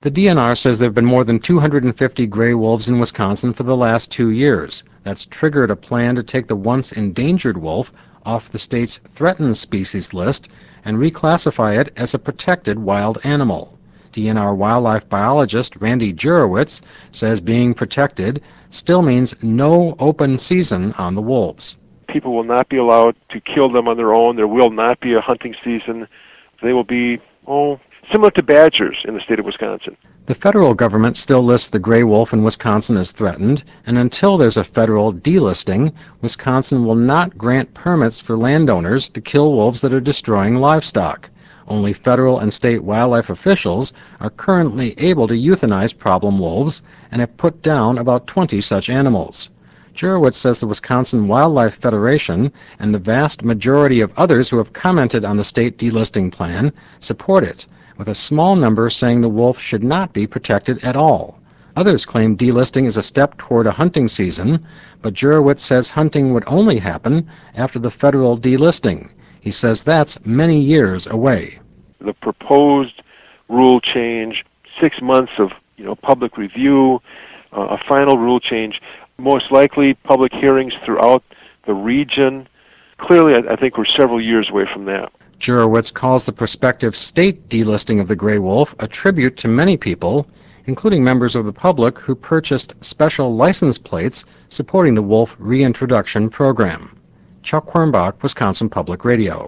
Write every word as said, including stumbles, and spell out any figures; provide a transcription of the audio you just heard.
The D N R says there have been more than two hundred fifty gray wolves in Wisconsin for the last two years. That's triggered a plan to take the once endangered wolf off the state's threatened species list and reclassify it as a protected wild animal. D N R wildlife biologist Randy Jurewicz says being protected still means no open season on the wolves. People will not be allowed to kill them on their own. There will not be a hunting season. They will be, oh, similar to badgers in the state of Wisconsin. The federal government still lists the gray wolf in Wisconsin as threatened, and until there's a federal delisting, Wisconsin will not grant permits for landowners to kill wolves that are destroying livestock. Only federal and state wildlife officials are currently able to euthanize problem wolves and have put down about twenty such animals. Jurewicz says the Wisconsin Wildlife Federation and the vast majority of others who have commented on the state delisting plan support it, with a small number saying the wolf should not be protected at all. Others claim delisting is a step toward a hunting season, but Jurewicz says hunting would only happen after the federal delisting. He says that's many years away. The proposed rule change, six months of you know public review, uh, a final rule change, most likely public hearings throughout the region. Clearly, I, I think we're several years away from that. Jurewicz calls the prospective state delisting of the gray wolf a tribute to many people, including members of the public who purchased special license plates supporting the wolf reintroduction program. Chuck Quirmbach, Wisconsin Public Radio.